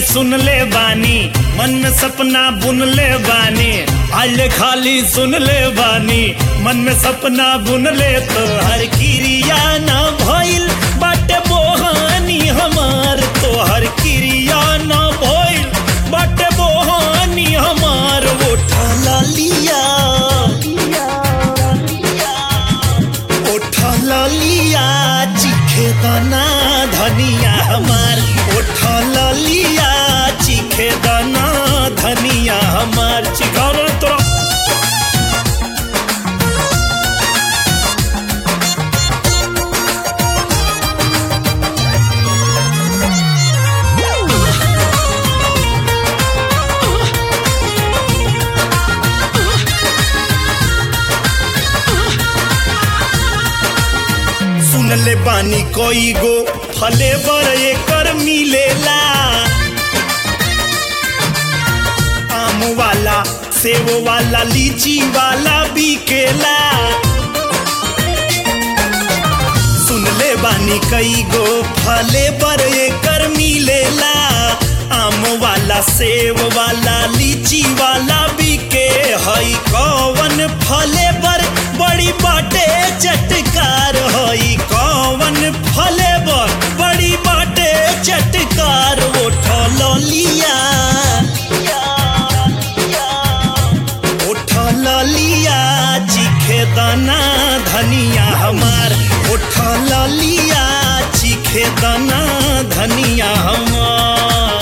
सुन ले बानी, मन में सपना बुन ले बानी। आइले खाली सुन ले बानी, मन में सपना बुन ले। तो हर क्रिया ना भइल बाटे बोहानी हमार, तो हर क्रिया ना भइल बाटे बोहानी हमार। ओठा लालिया ओठा लालिया चीखे दाना धनिया हमार। ओठा लालिया चीखे दाना धनिया हमार। चिखाओ तोरा सुन ले बानी कोई गो फले बर एकर मिलेला। आम वाला, सेब वाला, लीची वाला बिकेला। सुन ले बानी कई गो फले बर एकर मिलेला। आम वाला, सेब वाला, लीची वाला बिके। हई कौन फले बर बड़ी बाटे चटकार। हई कौन फले बर बड़ी बाटे चटकार। ओठा लालिया ओठा लालिया चीखे दाना धनिया हमार। ओठा लालिया चीखे दाना धनिया हमार।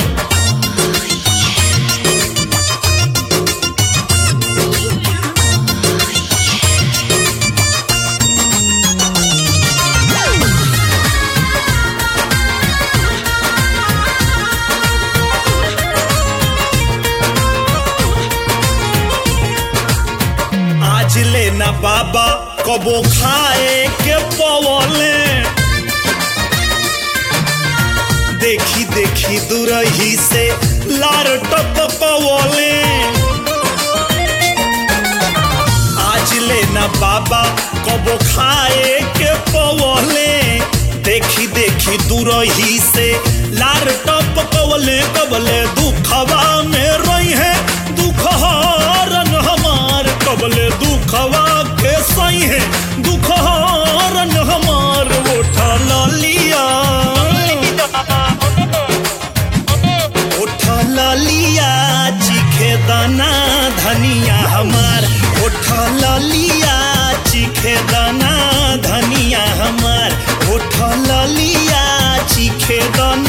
आज लेना बाबा कबो खाए के पवले। देखी देखी दूरही से लार टपकवले। आज लेना बाबा कबो खाए के पवले। देखी देखी दूरही से लार टपकवले। कबले दुखवा में रही है दुखहरन हमार। कबले दुखवा के सही है दुखहरन हमार। ओठा लालिया ओठा लालिया चीखे दाना धनिया हमार। ओठा लालिया चीखे दाना धनिया हमार। ओठा लालिया चीखे दाना